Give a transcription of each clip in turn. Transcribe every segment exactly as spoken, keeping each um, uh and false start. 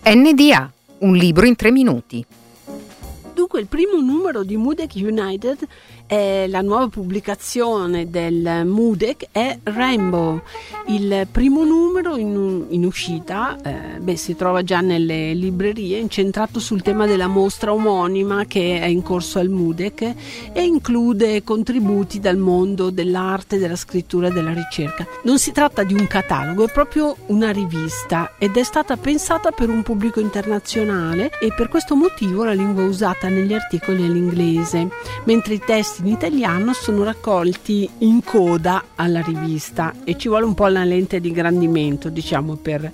N D A, un libro in tre minuti. Dunque, il primo numero di Mudec United, è la nuova pubblicazione del Mudec, è Rainbow. Il primo numero in, in uscita eh, beh, si trova già nelle librerie, incentrato sul tema della mostra omonima che è in corso al Mudec e include contributi dal mondo dell'arte, della scrittura e della ricerca. Non si tratta di un catalogo, è proprio una rivista ed è stata pensata per un pubblico internazionale e per questo motivo la lingua usata negli articoli è l'inglese, mentre i testi in italiano sono raccolti in coda alla rivista e ci vuole un po' la lente di ingrandimento, diciamo, per,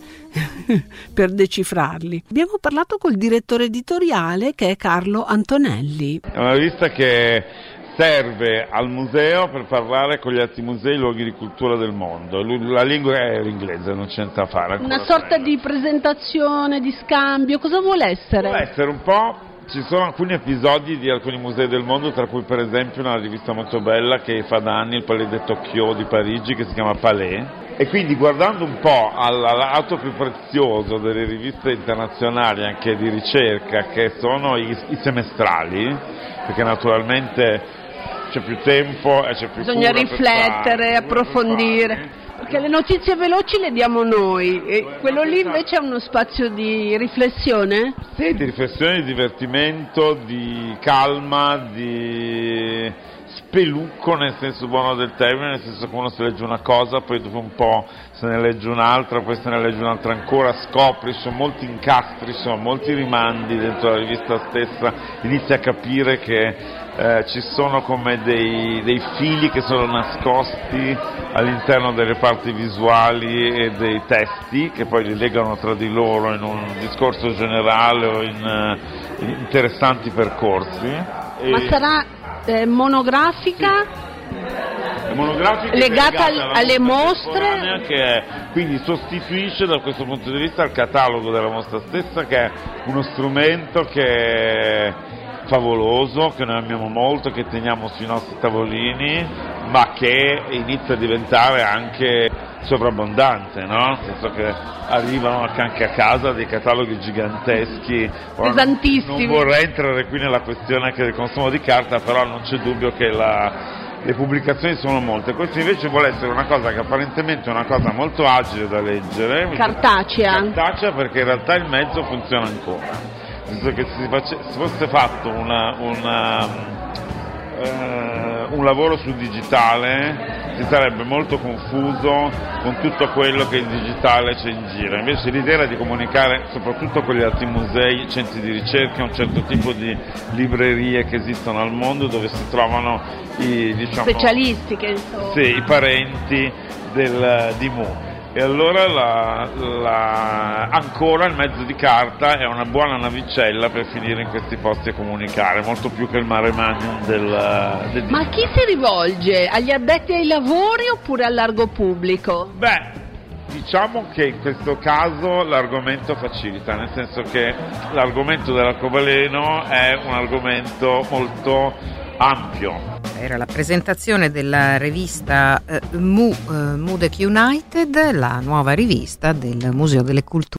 per decifrarli. Abbiamo parlato col direttore editoriale, che è Carlo Antonelli. È una rivista che serve al museo per parlare con gli altri musei e luoghi di cultura del mondo. La lingua è l'inglese, non c'è niente da fare. Una sorta di presentazione, di scambio, cosa vuole essere? Vuole essere un po'... Ci sono alcuni episodi di alcuni musei del mondo, tra cui per esempio una rivista molto bella che fa da anni, il Palais de Tokyo di Parigi, che si chiama Palais, e quindi guardando un po' all'altro più prezioso delle riviste internazionali, anche di ricerca, che sono i, i semestrali, perché naturalmente c'è più tempo e c'è più bisogna cura riflettere, per approfondire. Perché le notizie veloci le diamo noi, e quello lì invece è uno spazio di riflessione? Sì, di riflessione, di divertimento, di calma, di spelucco nel senso buono del termine, nel senso che uno si legge una cosa, poi dopo un po' se ne legge un'altra, poi se ne legge un'altra ancora, scopri, sono molti incastri, sono molti rimandi dentro la rivista stessa, inizi a capire che eh, ci sono come dei, dei fili che sono nascosti all'interno delle parti visuali e dei testi, che poi li legano tra di loro in un discorso generale o in, in interessanti percorsi. Ma e... sarà eh, monografica? Sì. Monografica legata, legata alle mostre, che è, quindi sostituisce da questo punto di vista il catalogo della mostra stessa, che è uno strumento che è favoloso, che noi amiamo molto, che teniamo sui nostri tavolini, ma che inizia a diventare anche sovrabbondante, no? Nel senso che arrivano anche a casa dei cataloghi giganteschi, pesantissimi. Non vorrei entrare qui nella questione anche del consumo di carta, però non c'è dubbio che la le pubblicazioni sono molte. Questo invece vuole essere una cosa che apparentemente è una cosa molto agile da leggere, cartacea, cartacea perché in realtà il mezzo funziona ancora, nel senso che se si, face, se fosse fatto una, una, eh, un lavoro sul digitale si sarebbe molto confuso con tutto quello che il digitale c'è in giro. Invece l'idea era di comunicare soprattutto con gli altri musei, centri di ricerca, un certo tipo di librerie che esistono al mondo dove si trovano i, diciamo, specialisti, che sono sì, i parenti del, di Mu. E allora la, la, ancora il mezzo di carta è una buona navicella per finire in questi posti a comunicare, molto più che il mare magnum del, del Ma a chi si rivolge? Agli addetti ai lavori oppure al largo pubblico? Beh, diciamo che in questo caso l'argomento facilita, nel senso che l'argomento dell'arcobaleno è un argomento molto ampio. Era la presentazione della rivista eh, Mu, eh, Mudec United, la nuova rivista del Museo delle Culture.